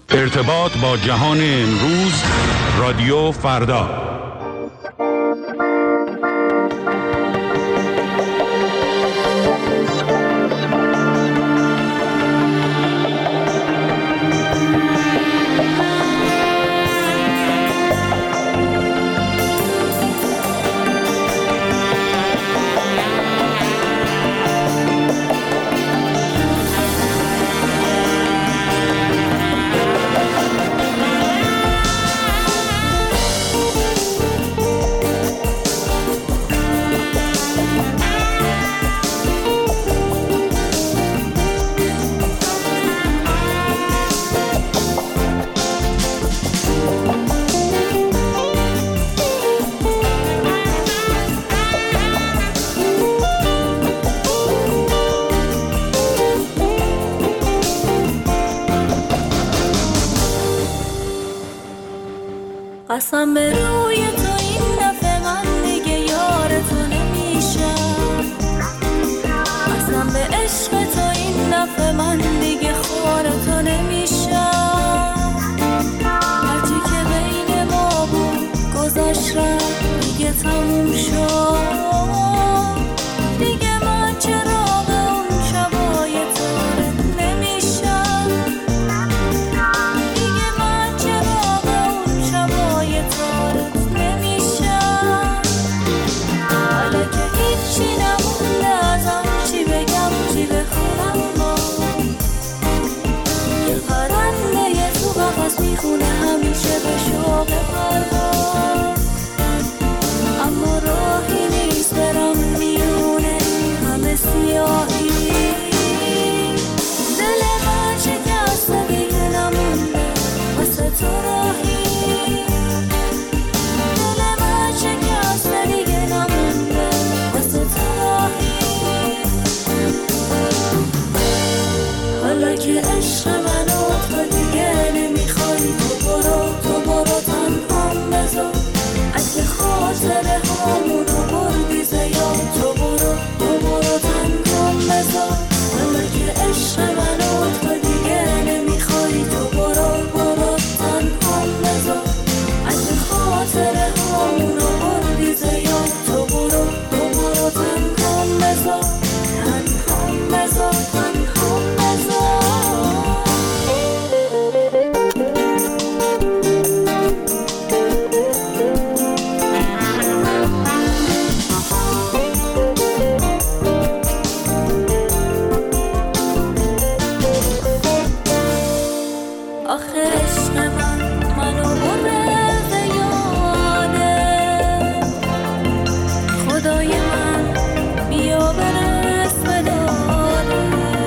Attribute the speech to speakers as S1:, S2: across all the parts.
S1: ارتباط با جهان امروز، رادیو فردا.
S2: قسم به روی تو این دفعه من دیگه یار تو نمیشم، قسم به عشق تو این دفعه من دیگه خوار تو نمیشم. هرچی که بین ما بود گذشت رفت دیگه تموم شد، دیگه من چراغ اون شبای تارت نمیشم، دیگه من چراغ اون شبای تارت نمیشم. حالا که هیچی نمونده ازم، چی بگم چی بخونم ما، یه پرنده یه تو قفس میخونه همیشه به شوق پرواز، اما راهی نیست برم میونه همه سیاهی. دل من شکسته دیگه نمونده واسه تو راهی، دل من شکسته دیگه نمونده واسه تو راهی. حالا که عشق منو تو دیگه نمیخوای، تو برو تنهام بذار، اگه خاطره هامونو بردی زیاد، تو برو تنهام بذار. حالا که عشق منو تو دیگه نمیخوای، تو برو تنهام بذار، اگه خاطره هامونو بردی زیاد، تو برو تنهام بذار، تنهام بذار، تنهام بذار. آخه عشق منو برده یاده، خدای من بیا برس به داده.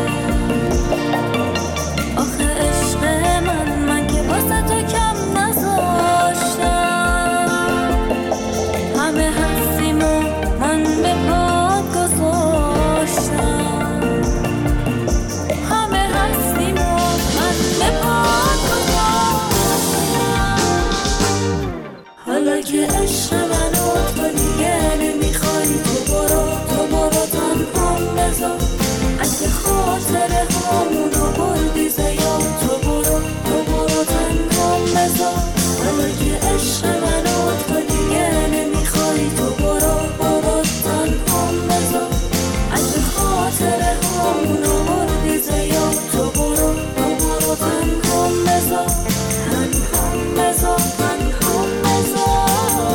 S2: آخه عشق من که واسه تو کم نذاشتم، همه هستیم و من به پات گذاشتم، همه هستیم و من به پات گذاشتم. حالا که عشق منو تو دیگه نمیخوای، تو برو تنهام بذار، اگه خاطره هامونو بردی زیاد، تو برو تنهام بذار. حالا که عشق منو تو دیگه نمیخوای، تو برو تنهام بذار، اگه خاطره هامونو بردی زیاد، تو برو تنهام بذار، تنهام بذار، تنهام بذار.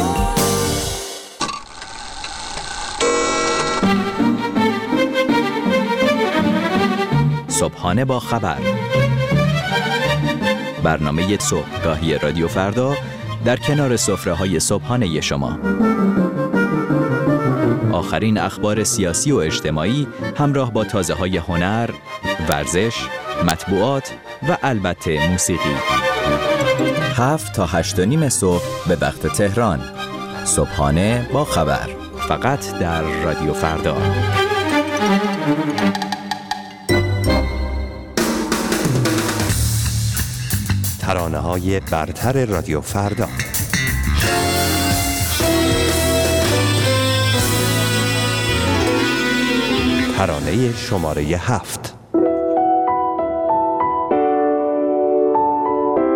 S3: صبحانه با خبر، برنامه صبحگاهی رادیو فردا در کنار سفره‌های صبحانه شما. آخرین اخبار سیاسی و اجتماعی همراه با تازه‌های هنر، ورزش، مطبوعات و البته موسیقی. 7 تا 8:30 صبح به وقت تهران. صبحانه با خبر، فقط در رادیو فردا.
S4: ترانه‌های برتر رادیو فردا. ترانه شماره 7.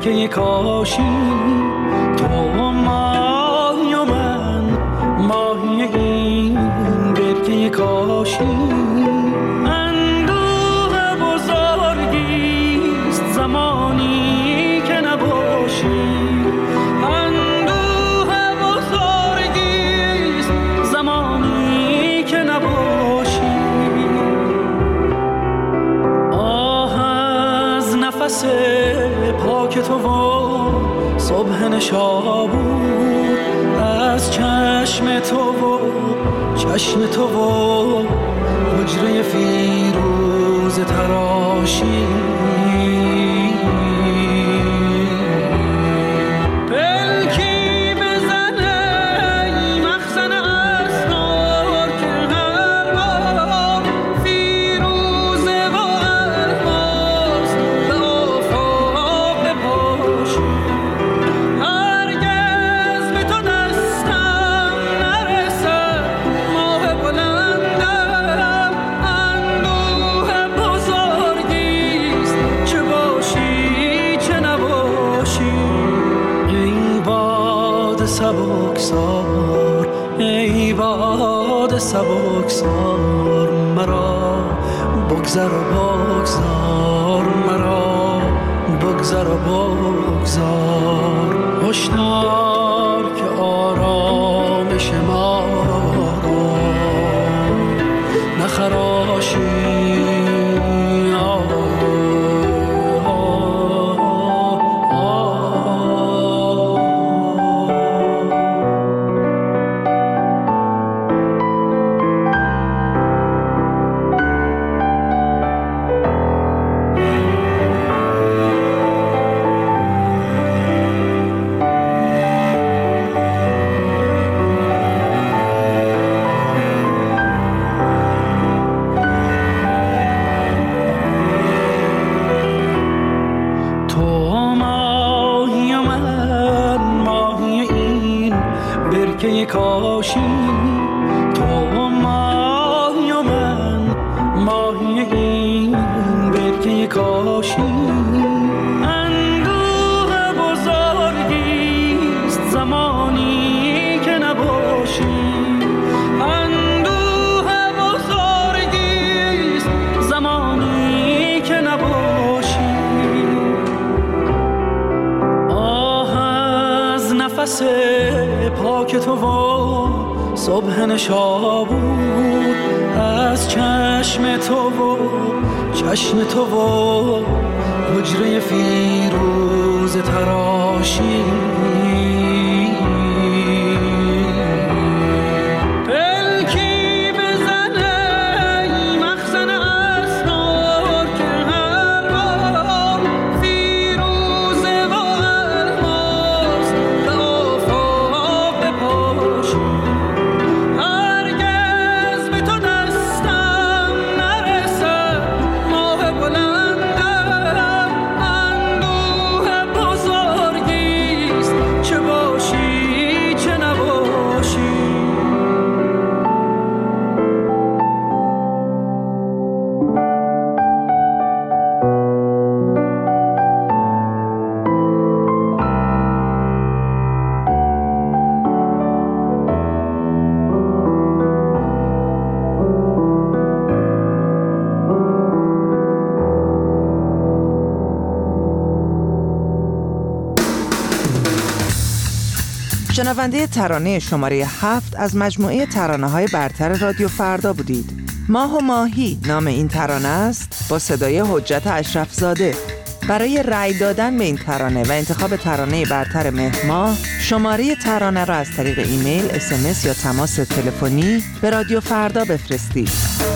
S5: برکه کاشی، تو ماهی و من ماهی این برکه کاشی. اندوه بزرگیست زمانی که نباشی، اندوه بزرگیست زمانی که نباشی. آه از نفس پاک تو و صبح نشابور، از چشم تو و چشم تو و حجره فیروز تراشی. پلکی بزنه مخزن اسرار که هر بار فیروزه و الماس به آفاق بپاشی. هرگز به تو دستم نرسد ماه بلندم، اندوه بزرگیست چه باشی چه نباشی. ای باد سبکسار، ای باد سبکسار، مرا بگذر و بگذار، مرا بگذر و بگذار. هشدار که آرامش ما را نخراشی. کاشی، تو ماهی و من ماهی این برکه کاشی. اندوه بزرگیست زمانی که نباشی، اندوه بزرگیست زمانی که نباشی. آه از نفس پاک تو و صبح نشابور، از چشم تو و چشم تو و حجره فیروز تراشی. پلکی بزنه مخزن اسرار که هر بار فیروزه و الماس به آفاق بپاشی. هرگز به تو دستم نرسد ماه بلندم، اندوه بزرگیست چه باشی چه نباشی.
S6: شنونده ترانه شماره 7 از مجموعه ترانه‌های برتر رادیو فردا بودید. ماه و ماهی نام این ترانه است، با صدای حجت اشرف زاده. برای رأی دادن به این ترانه و انتخاب ترانه برتر مهر ماه، شماره ترانه را از طریق ایمیل، SMS یا تماس تلفنی به رادیو فردا بفرستید.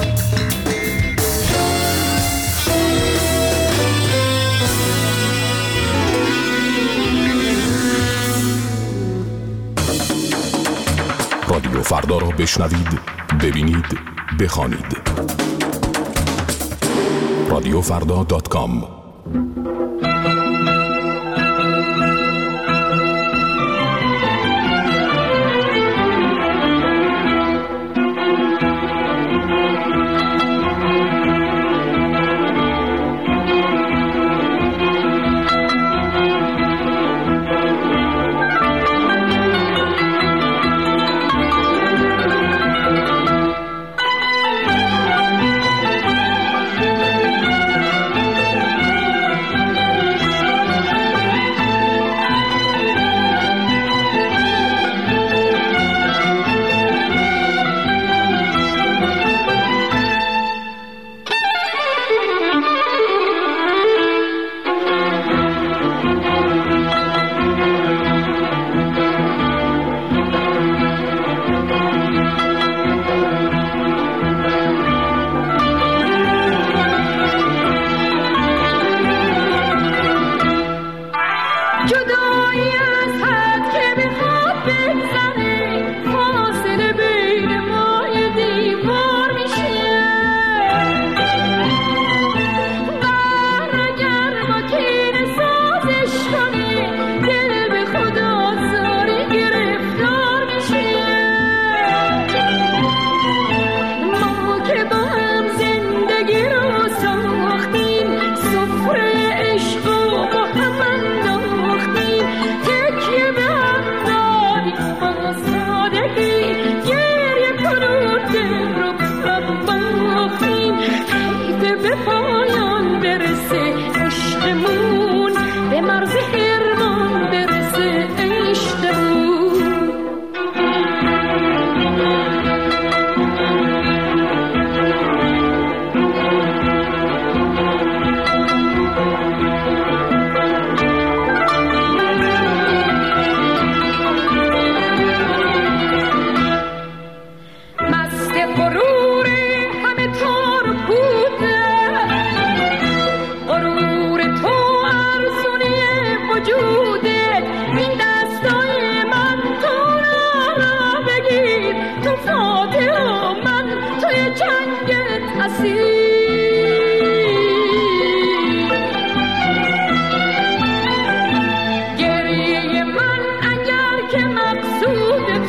S7: رادیو فردا را بشنوید، ببینید، بخوانید. radiofrda.com.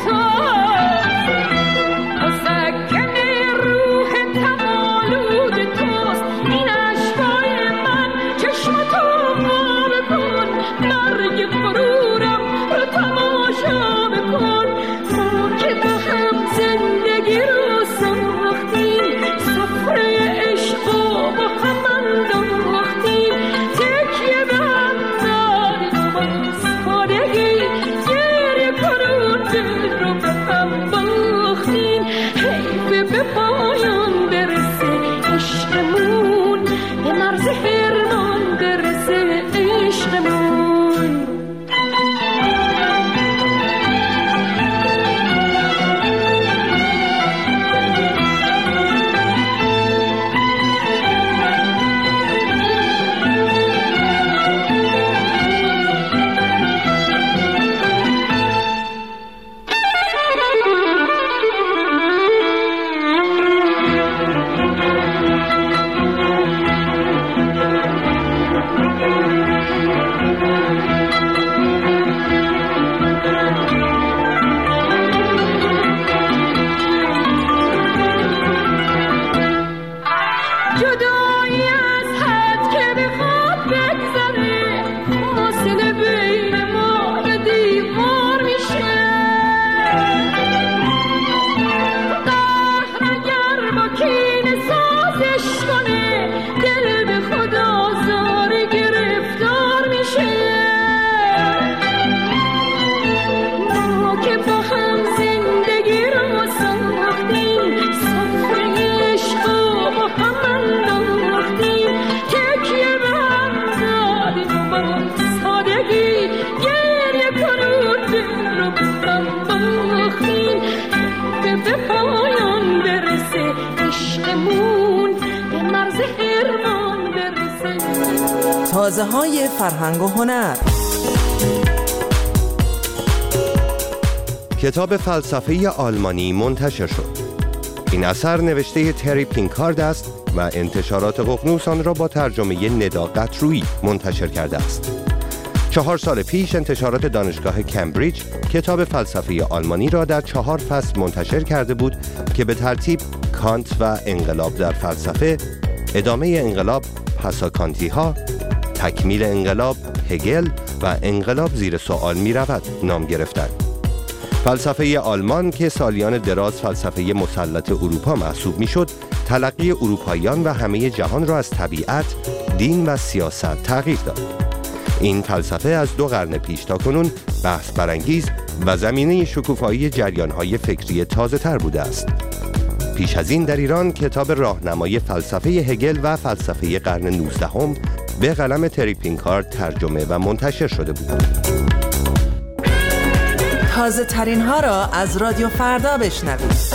S6: تازه‌های فرهنگ و هنر.
S4: کتاب فلسفه آلمانی منتشر شد. این اثر نوشته تری پینکارد است و انتشارات ققنوس آن را با ترجمه ندا قطرویی منتشر کرده است. 4 سال پیش انتشارات دانشگاه کمبریج کتاب فلسفه آلمانی را در 4 فصل منتشر کرده بود که به ترتیب کانت و انقلاب در فلسفه، ادامه انقلاب پساکانتی ها، تکمیل انقلاب هگل و انقلاب زیر سوال می رود نام گرفتند. فلسفه آلمان که سالیان دراز فلسفه مسلط اروپا محسوب می شد، تلقی اروپاییان و همه جهان را از طبیعت، دین و سیاست تغییر داد. این فلسفه از 2 قرن پیش تا کنون بحث برانگیز و زمینه شکوفایی جریان‌های فکری تازه‌تر بوده است. پیش از این در ایران کتاب راهنمای فلسفه هگل و فلسفه قرن 19 به قلم تری پینکارد ترجمه و منتشر شده بود.
S6: تازه ترین ها را از رادیو فردا بشنوید.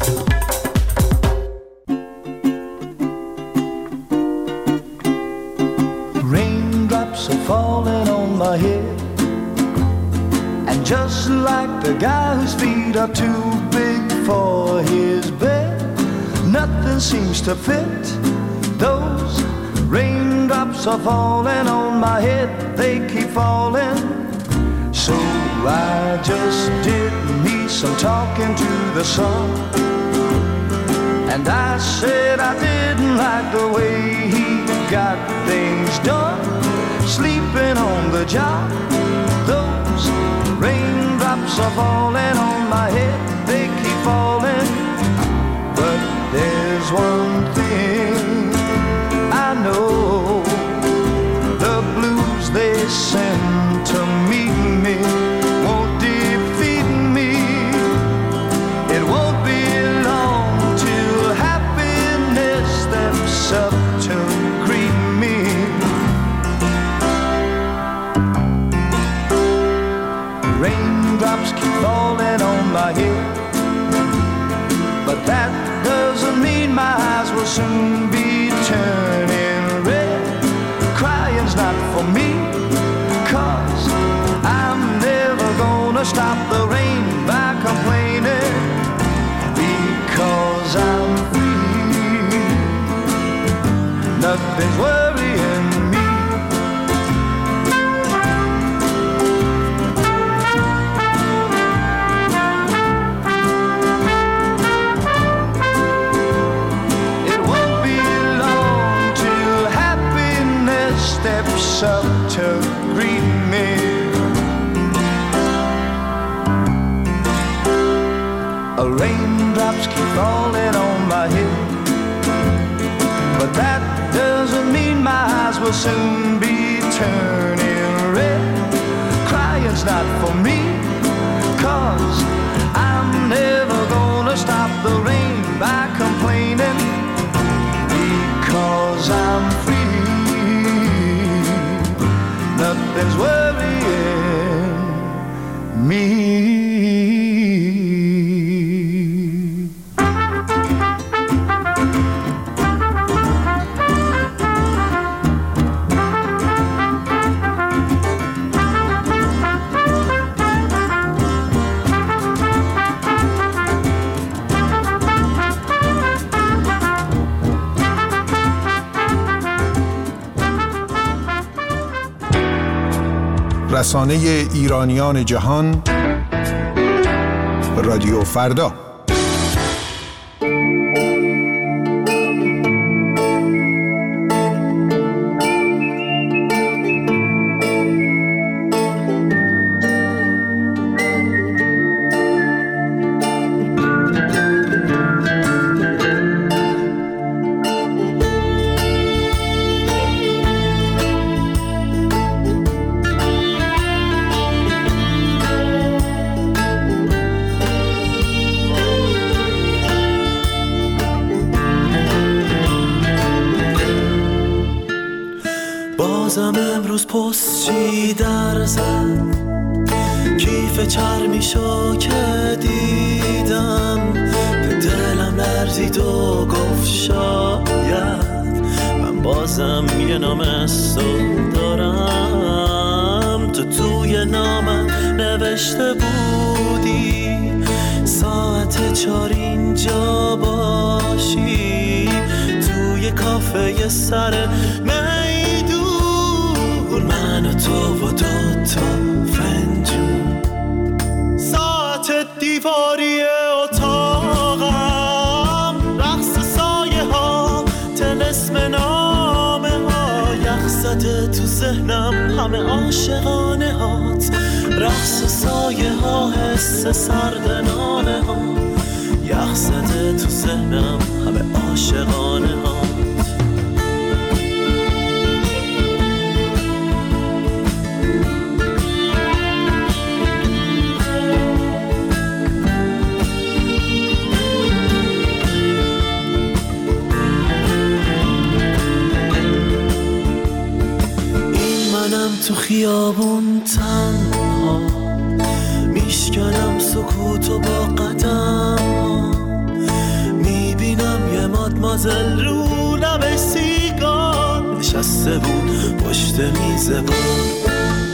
S8: Raindrops are falling on my head, and just like the guy whose feet are too big for his bed, nothing seems to fit. Those raindrops are falling on my head, they keep falling. So I just did me some talking to the sun, and I said I didn't like the way he got things done, sleeping on the job. Those raindrops are falling on my head, they keep falling. But there's one thing I know, the blues they send to meet me won't defeat me. It won't be long till happiness steps up to greet me. Raindrops keep falling on my head, but that doesn't mean my eyes will soon be turning red. Crying's not for me, 'cause I'm never gonna stop the rain by complaining, because I'm free. Nothing's worrying me. out to greet me. Raindrops keep falling on my head, but that doesn't mean my eyes will soon be turning red. Crying's not for me, 'cause I'm never gonna stop the rain by complaining, because I'm free. Nothing's worrying me.
S9: رسانه ایرانیان جهان، رادیو فردا.
S10: بازم امروز پستچی در زد، کیف چرمیشو که دیدم، که دلم لرزید و گفت شاید من بازم یه نام اسو دارم. تو توی نامم نوشته بودی ساعت 4 اینجا باشی، توی کافه سر من و تو و 2 تا فنجون، ساعت دیواری اتاقم، رقص سایه ها، طلسم نامه ها، یخ زده تو ذهنم همه عاشقانه هات، رقص سایه ها، حس سرد نامه ها، یخ زده تو ذهنم همه عاشقانه ها. تو خیابون تنها میشکنم سکوتو با قدم ها، میبینم یه مادمازل رو لب سیگار نشسته بود پشت میز بار،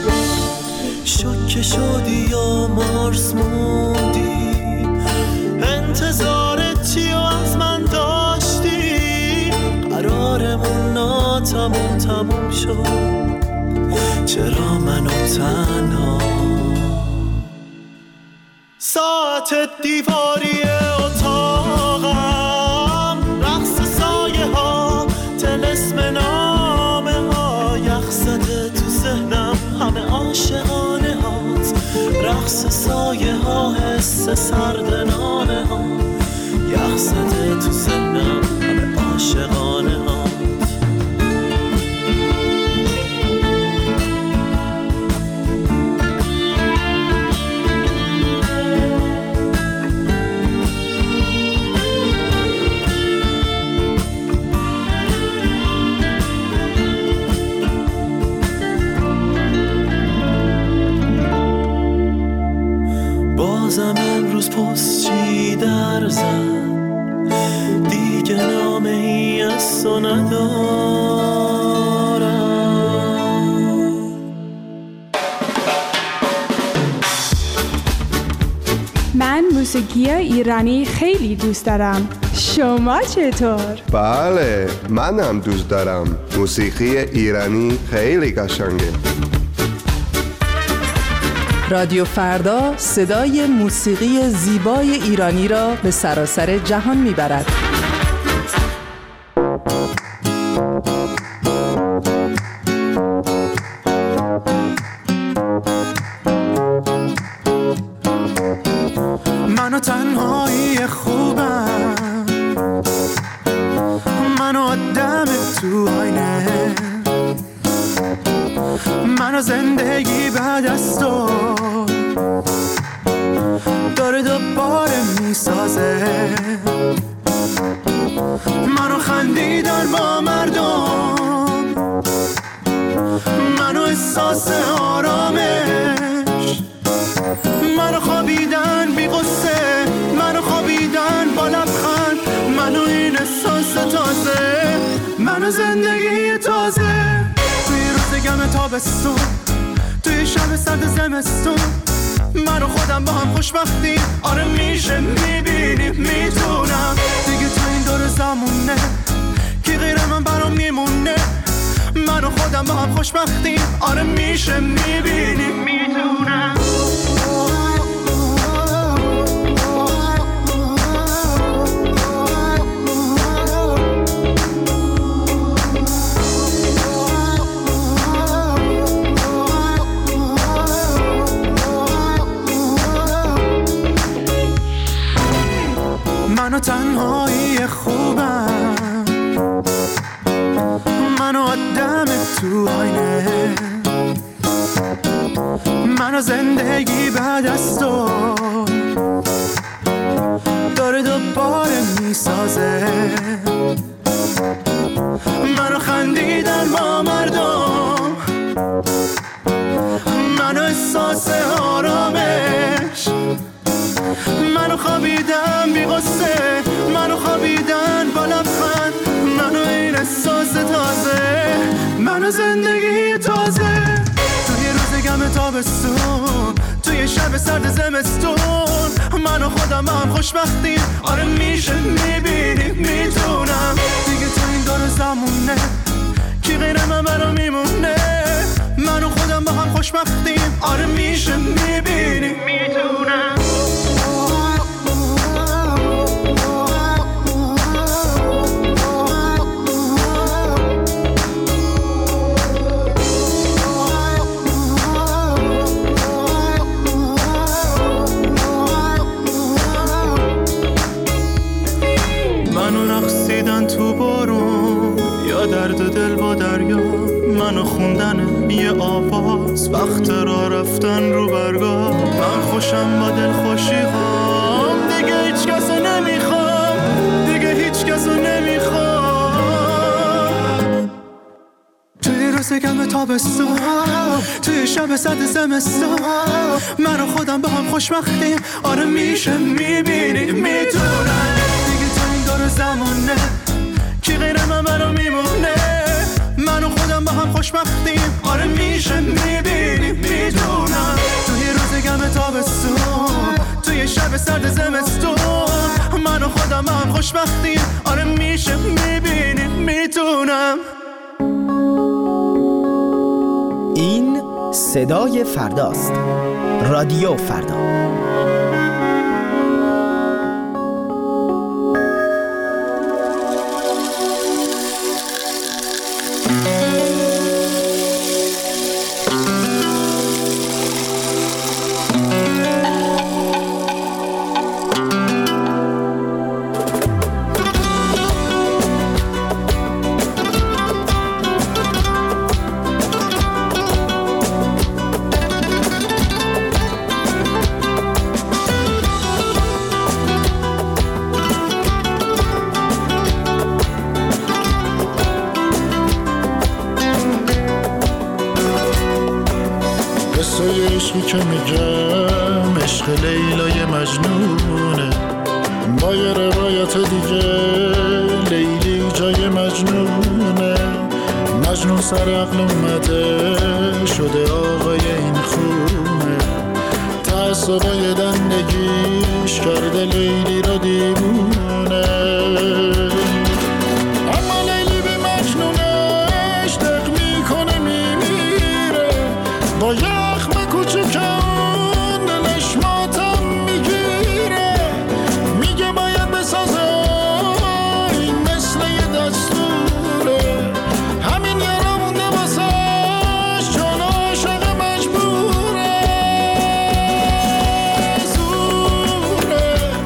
S10: شوکه شدی و مارس موندی، انتظارت چی و از من داشتی، قرارمون تموم شد، چرا منو تنها، ساعت دیواری اتاقم، رقص سایه ها، طلسم نامه ها، یخ زده تو ذهنم همه عاشقانه هات، رقص سایه ها، حس سرد نامه ها، یخ زده تو ذهنم همه عاشقانه هات. بازم امروز پستچی در زد، دیگه نامه ای از تو ندارم.
S11: من موسیقی ایرانی خیلی دوست دارم. شما چطور؟
S4: بله، منم دوست دارم. موسیقی ایرانی خیلی قشنگه.
S6: رادیو فردا صدای موسیقی زیبای ایرانی را به سراسر جهان میبرد.
S10: منو تنهایی خوبم، منو آدم تو آینه، منو زندگی بعد از تو داره دوباره میسازه، منو خندیدن با مردم، منو احساس آرامش، منو خوابیدن بی غصه، منو خوابیدن با لبخند، منو این احساس تازه، منو زندگی تازه. توی روز گم تابستون، توی شب سرد زمستون، من و خودم با هم خوشبختیم. آره میشه میبینیم میتونم دیگه تو این دور زمونه کی غیر من برام میمونه. من و خودم با هم خوشبختیم. آره میشه میبینیم میتونم. منو تنهایی خوبم، منو آدم تو آینه، منو زندگی بعد از تو داره دوباره میسازه، منو خندیدن با مردم، منو احساس آرامش، منو خوابیدم بی غصه، منو خوابیدن با لبخند، منو این احساس تازه، منو زندگی تازه. توی روز گم تابستون، توی شب سرد زمستون، منو خودم هم خوشبختیم. آره میشه میبینیم میتونم دیگه تو این دور زمونه کی غیر من برام میمونه. منو خودم با هم خوشبختیم. آره میشه میبینیم میتونم. تو بارون یا درد دل با دریا، منو خوندن یه آواز وقت را رفتن رو برگاه. من خوشم با دل خوشی هام، دیگه هیچ کسو نمیخوام، دیگه هیچ کسو نمیخوام. توی روز گم تابستون، توی شب سرد زمستون، منو خودم با هم خوشبختیم. آره میشه میبینی میتونم دیگه تو این دور زمونه کی غیر من برام میمونه. منو خودم با هم خوشبختیم. آره میشه میبینیم میدونم توی روز گم تابستون، توی شب سرد زمستون، منو خودم با هم خوشبختیم. آره میشه میبینیم میتونم.
S12: این صدای فرداست. رادیو فردا.
S13: عشقی که میگم عشق لیلای مجنونه، با یه روایت دیگه لیلی جای مجنونه. مجنون سر عقل اومده شده آقای این خونه، تعصبای دندگیش کرده لیلی را دیوونه. اما لیلی به مجنونش دق میکنه میمیره، با یخم کوچکان دلش ماتم میگیره. میگه باید بسازه این مثل یه دستوره، همین یارا مونده واسش چون عاشق مجبوره. زوره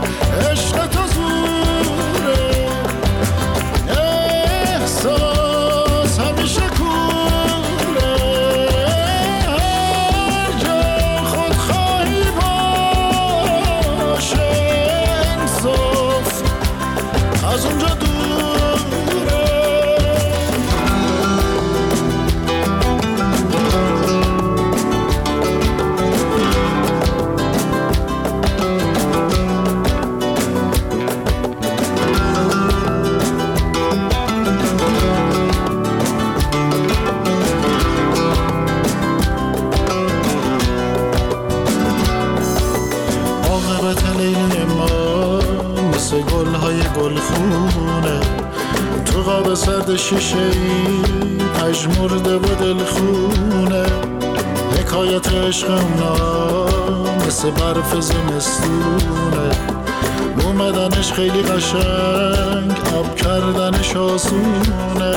S13: درد شیشه‌ای پژمرده و دلخونه، حکایت عشق اونا مثل برف زمستونه، اومدنش خیلی قشنگ آب کردنش آسونه.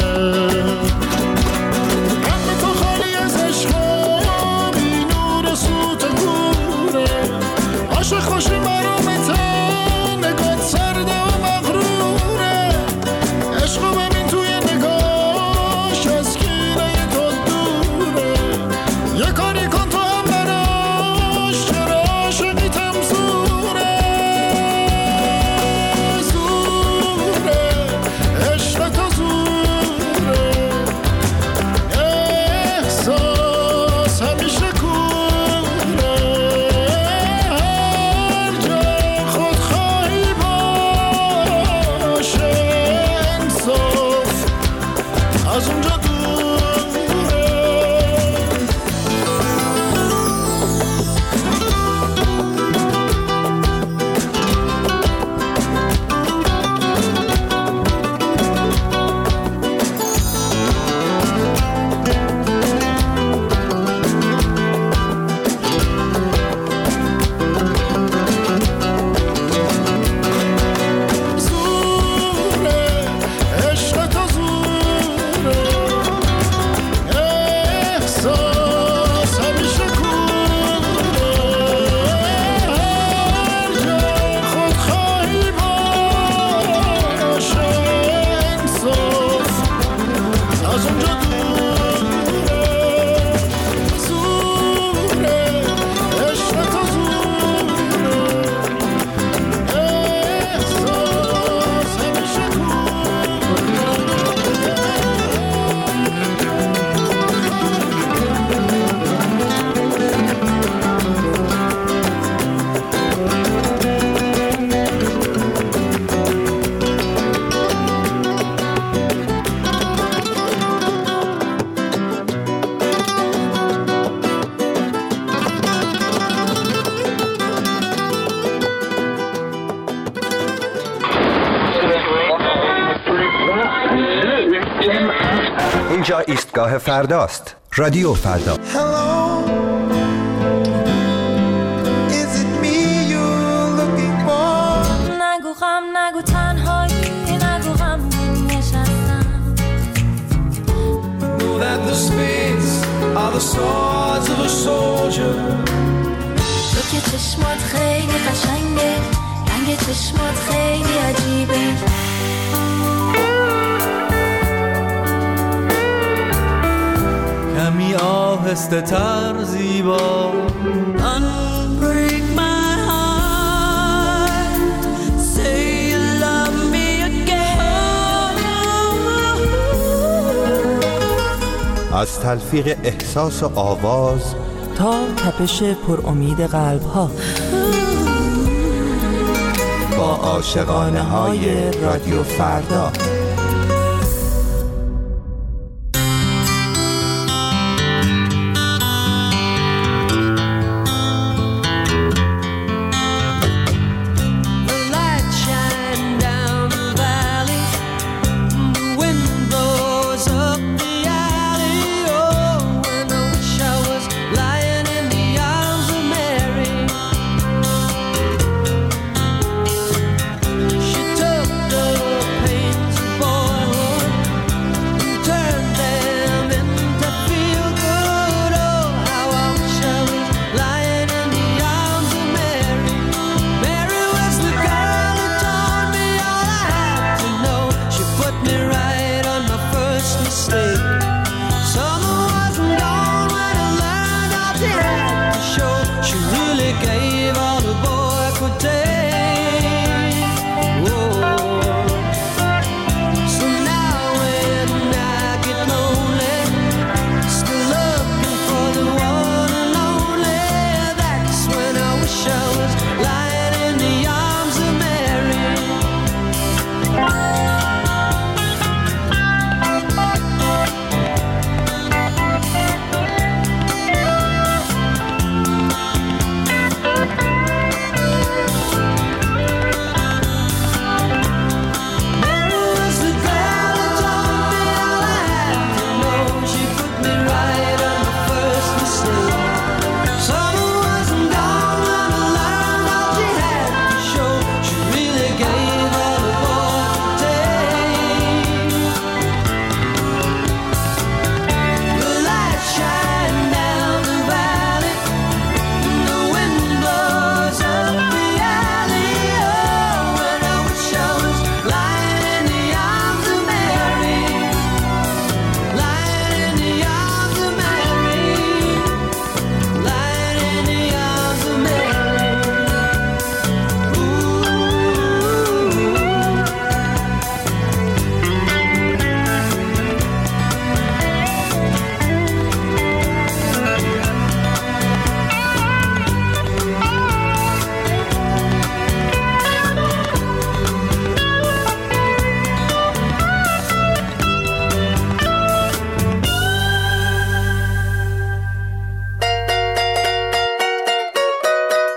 S13: قلب تو خالی از عشقا بی نور و سوت گوره، عاشق خوشی مرامتن نگات سرده و مغروره، عشقو ببین توی نگاش از کینه تو دوره، یه کاری کن تو هم براش چرا عاشقیتم زوره، زوره عشق تو زوره، احساس همیشه کوره، هر جا خود خواهی باشه انصاف از اونجا دوره. زوره عشق تو زوره، احساس همیشه کوره، هر جا خود خواهی باشه انصاف از اونجا دوره، زوره عشق تو زوره، احساس همیشه
S4: اینجا ایستگاه فرداست. رادیو فردا.
S14: Hello, is it me you're looking for?
S2: نگو غم نگو تنهایی نگو غم نشستم.
S14: Know that the spades are the swords of a soldier.
S2: تو که چشمات خیلی قشنگه، رنگ چشمات خیلی عجیبه.
S10: کمی آهسته تر زیبا
S2: Unbreak my heart, say you love me again.
S4: از تلفیق احساس و آواز
S6: تا تپش پر امید قلب ها،
S4: با عاشقانه های رادیو فردا.
S2: The light shine down the valley, the wind blows up the alley. Oh, when I wish I was lying in the arms of Mary. She took the pains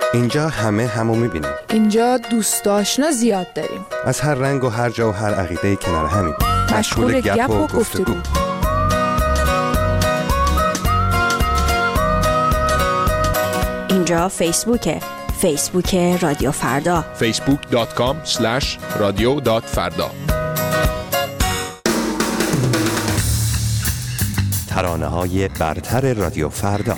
S4: اینجا همه همو میبینیم.
S15: اینجا دوست آشنا زیاد داریم.
S4: از هر رنگ و هر جا و هر عقیده کنار همین.
S15: مشغول گپ و گفتگو.
S16: اینجا فیسبوک رادیو فردا.
S17: facebook.com/radio.farda.
S4: ترانه‌های برتر رادیو فردا.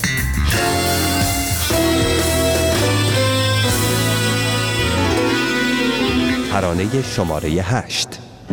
S4: ترانه شماره 8.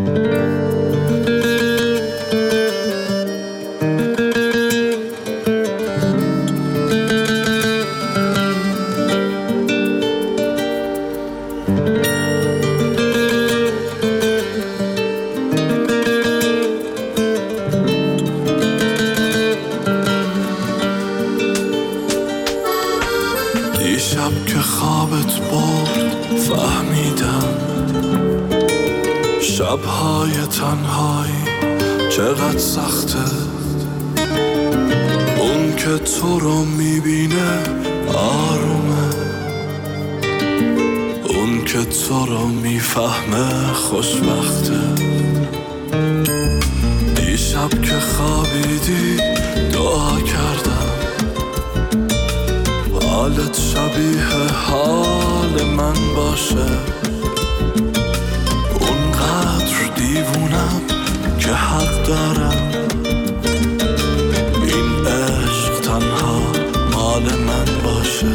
S10: دیشب که خوابت برد فهمیدم شب‌های تنهایی چقدر سخته. اون که تو رو میبینه آرومه، اون که تو رو میفهمه خوشبخته. دیشب که خوابیدی دعا کردم حالت شبیه حال من باشه. اونقدر دیوونم که حق دارم این عشق تنها مال من باشه.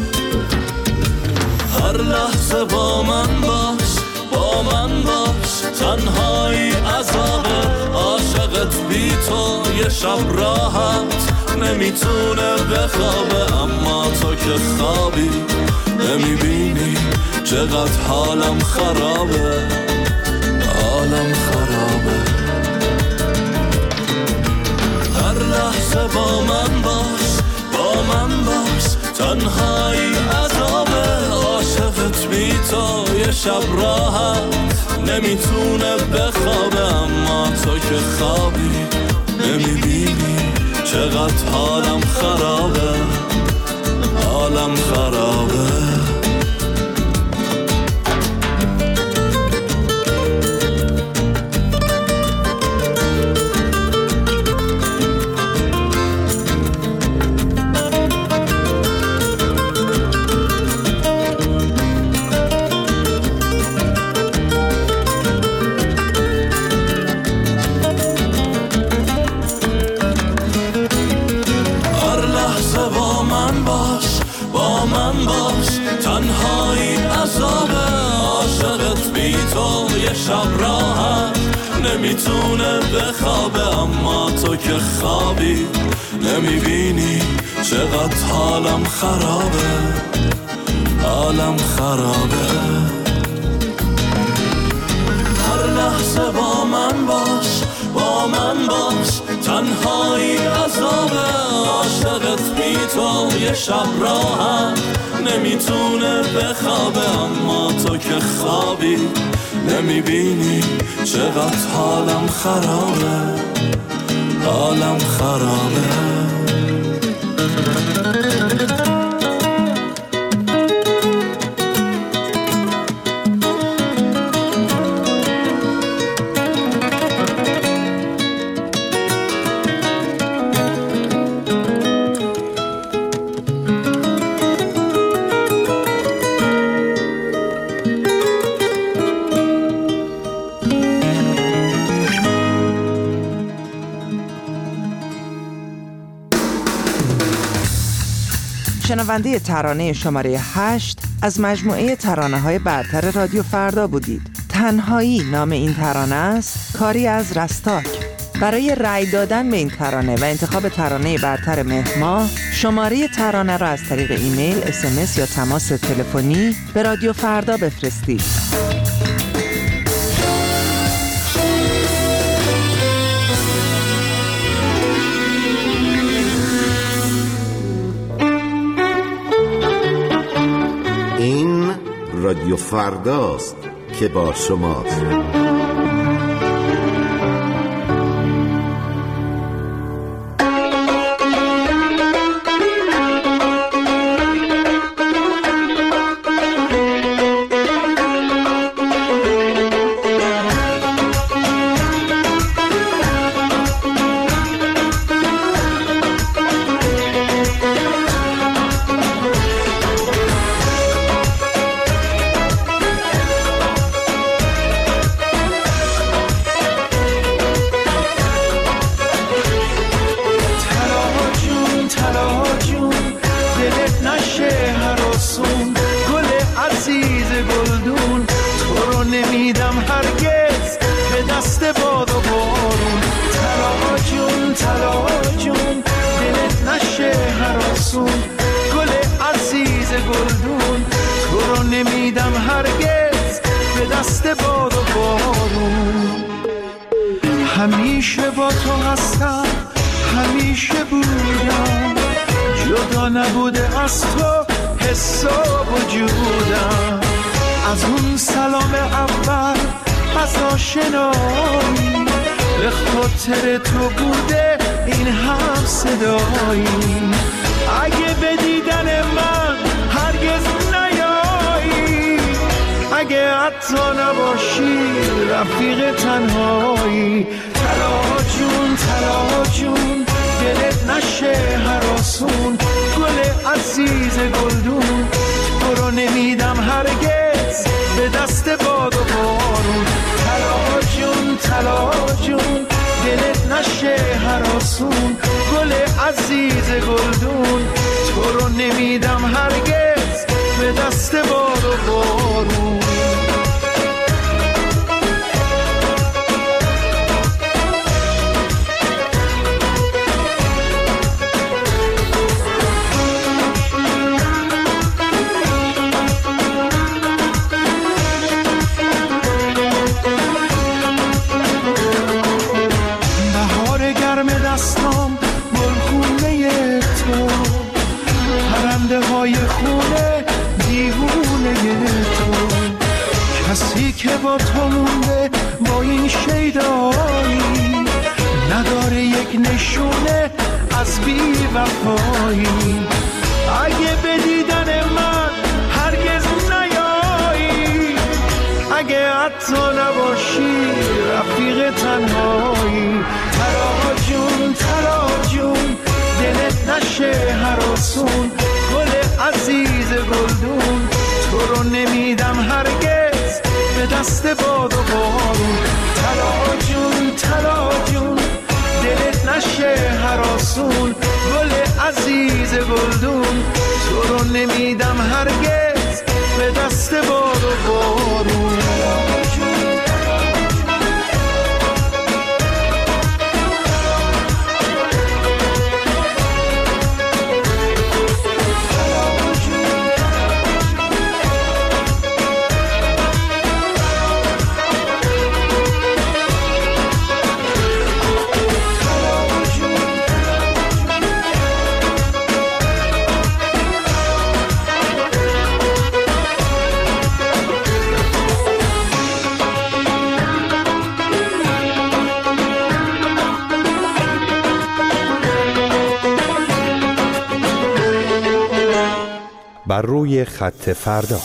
S10: هر لحظه با من باش، با من باش، تنهایی عذابه. عاشقت بی تو یه شب راحت نمیتونه بخوابه. اما تو که خوابی نمیبینی چقدر حالم خرابه، حالم خرابه. هر لحظه با من باش، با من باش، تنهایی عذابه. عاشقت بی تو یه شب راحت نمیتونه بخوابه. اما تو که خوابی نمیبینی چقدر حالم خرابه، حالم خرابه. تنهایی عذابه. عاشقت بی تو یه شب راحت نمیتونه بخوابه. اما تو که خوابی نمیبینی چقدر حالم خرابه، حالم خرابه. هر لحظه با من باش، با من باش، تنهایی عذابه. عاشقت بی تو یه شب راحت نمیتونه بخوابه. اما تو که خوابی نمیبینی چقدر حالم خرابه، حالم خرابه.
S6: شنونده ترانه شماره 8 از مجموعه ترانه‌های برتر رادیو فردا بودید. تنهایی نام این ترانه است، کاری از رستاک. برای رأی دادن به این ترانه و انتخاب ترانه برتر مهر ماه، شماره ترانه را از طریق ایمیل، SMS یا تماس تلفنی به رادیو فردا بفرستید.
S18: این رادیو فرداست که با شماست.
S8: هراسون گل عزیز گلدون تو رو نمیدم هرگز به دست باد و بارون همیشه با تو هستم همیشه بودم جدا نبوده از تو حس و وجودم از اون سلام اول از آشنایی به خاطر تو بوده این هم صدایی اگه به دیدن من هرگز نیایی اگه حتی نباشی رفیق تنهایی تلا جون دلت نشه هراسون گل عزیز گلدون تو رو نمیدم هرگز به دست باد و بارون تلا جون دلت نشه هراسون گل عزیز گلدون تو رو نمیدم هرگز به دست باد و بارون که با تو مونده با این شیدایی نداره یک نشونه از بی وفایی اگه به دیدن من هرگز نیایی اگه حتی نباشی رفیق تنهایی تلا جون دلت نشه هراسون گل عزیز گلدون تو رو نمیدم هرگز به دست باد و بارون تلا جون دلت نشه هراسون گل عزیز گلدون تو رو نمیدم هرگز به دست باد و بارون
S4: بر روی خط فردا.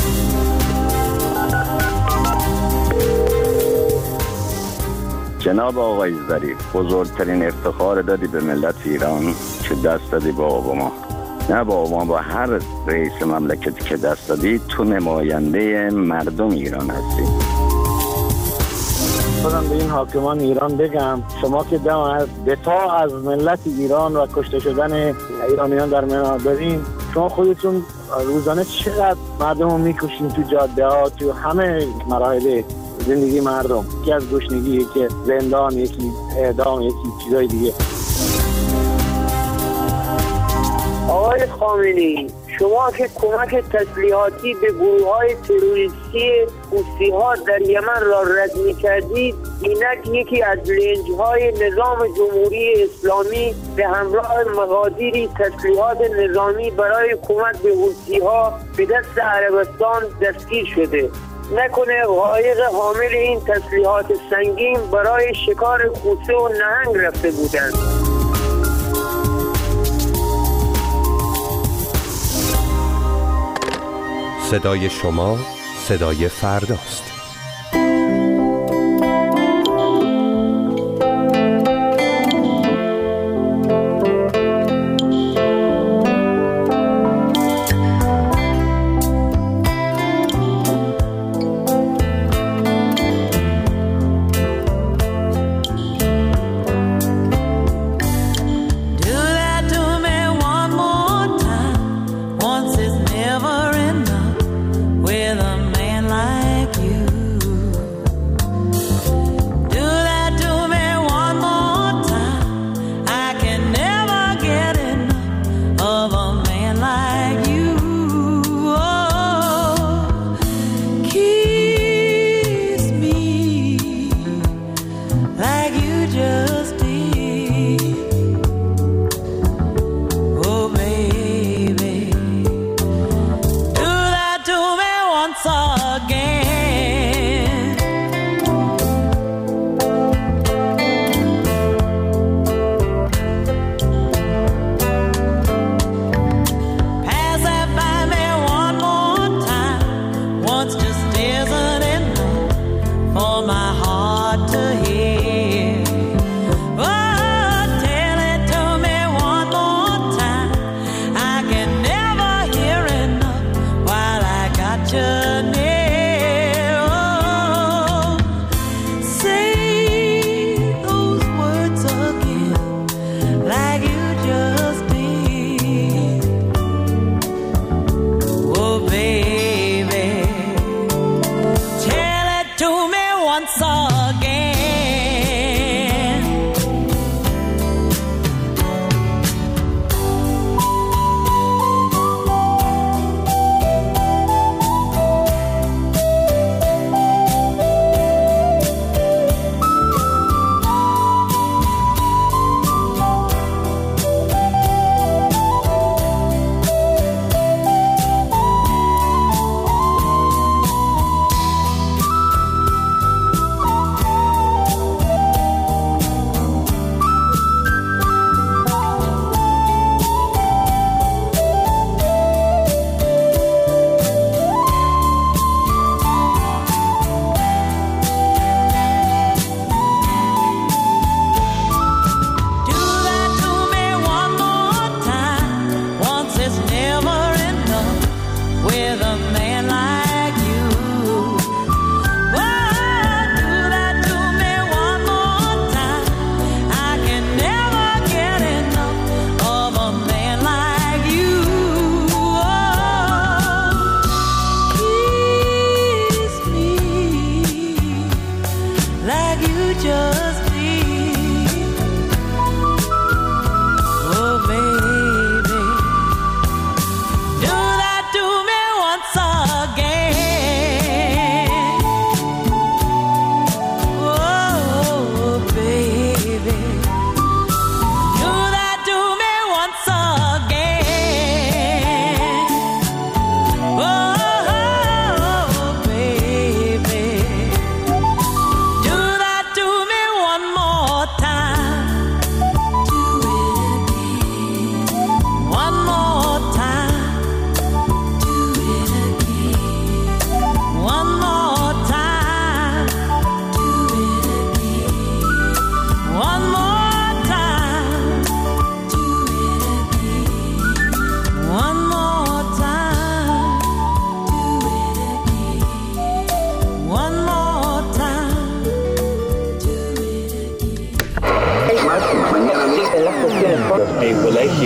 S17: جناب آقای ظریف، بزرگترین افتخار دادی به ملت ایران که دست دادی با اوباما. نه با اوباما، با هر رئیس مملکتی که دست دادی تو نماینده مردم ایران هستی.
S19: خودم به این حاکمان ایران بگم شما که دفاع از ملت ایران و کشته شدن ایرانیان در منار دارین، شما خودتون روزانه چقدر مردم رو میکشین تو جاده ها، تو همه مراحل زندگی مردم، یکی از گشنگی، یکی زندان، یکی اعدام، یکی چیزای دیگه.
S20: آقای خامنه‌ای، شما که کمک تسلیحاتی به گروه‌های تروریستی حوثی‌ها در یمن را رد می‌کردید، اینک یکی از لنج‌های نظام جمهوری اسلامی به همراه مقادیری تسلیحات نظامی برای کمک به حوثی‌ها به دست عربستان دستگیر شده. نکنه قایق حامل این تسلیحات سنگین برای شکار کوسه و نهنگ رفته بودند.
S4: صدای شما صدای فرداست.
S2: With a man like you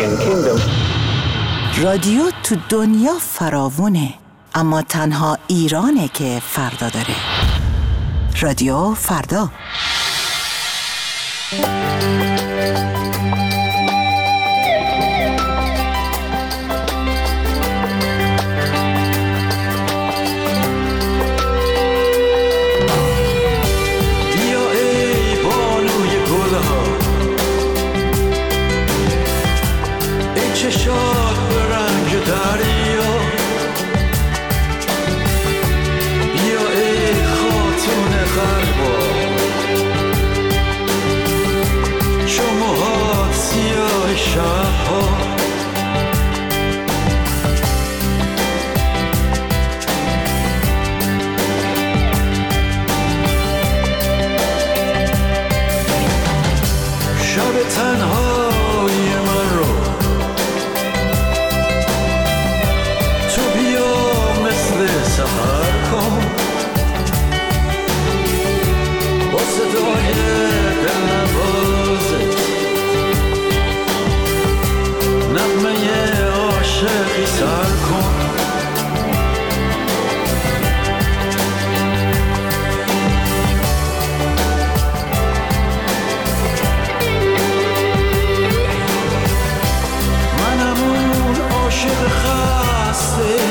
S20: Kingdom.
S21: رادیو تو دنیا فراوونه، اما تنها ایرانه که فردا داره. رادیو فردا.
S14: چشات به رنگ دریا، بیا ای خاتون غربا، چون موهات سیاه شبها. شب تنهایی من رو سحر کن، با صدای دلنوازت نغمه عاشقی سر کن. منم اون عاشق خسته،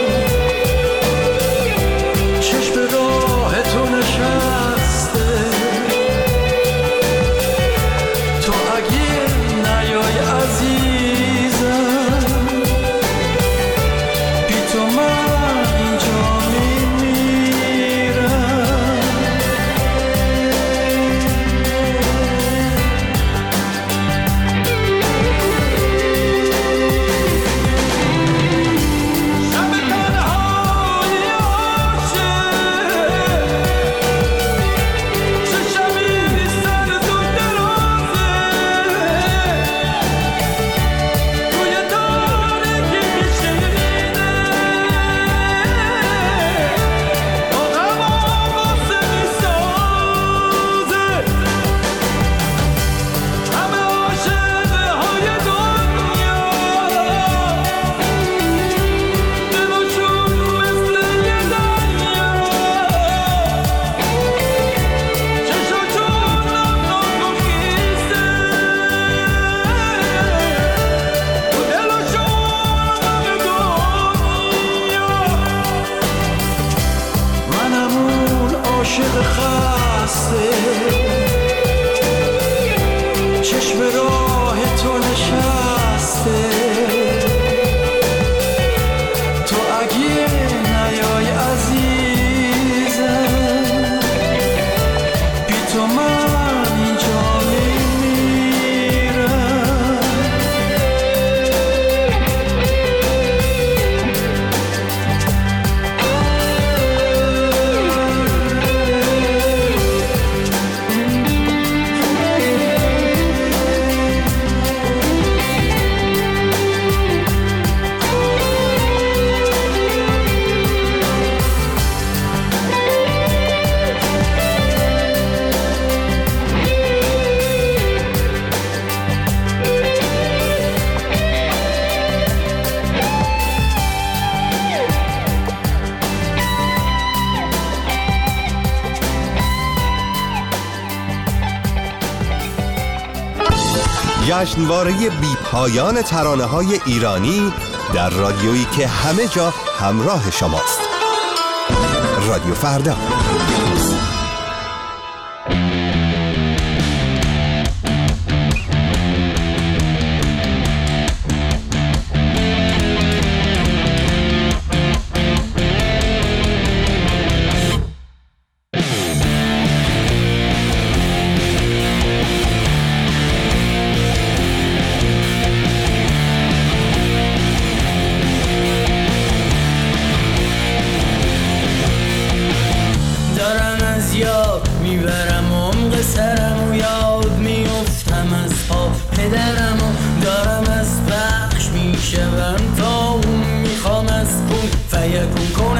S14: چشم راه تو نشسته، تو اگه نیای عزیزم، بی تو من اینجا میمیرم. چشم راه تو نشسته، تو اگه نیای عزیزم، بی تو من اینجا میمیرم.
S4: جشنواره بی پایان ترانه‌های ایرانی در رادیویی که همه جا همراه شماست. رادیو فردا.
S10: فیکون کنم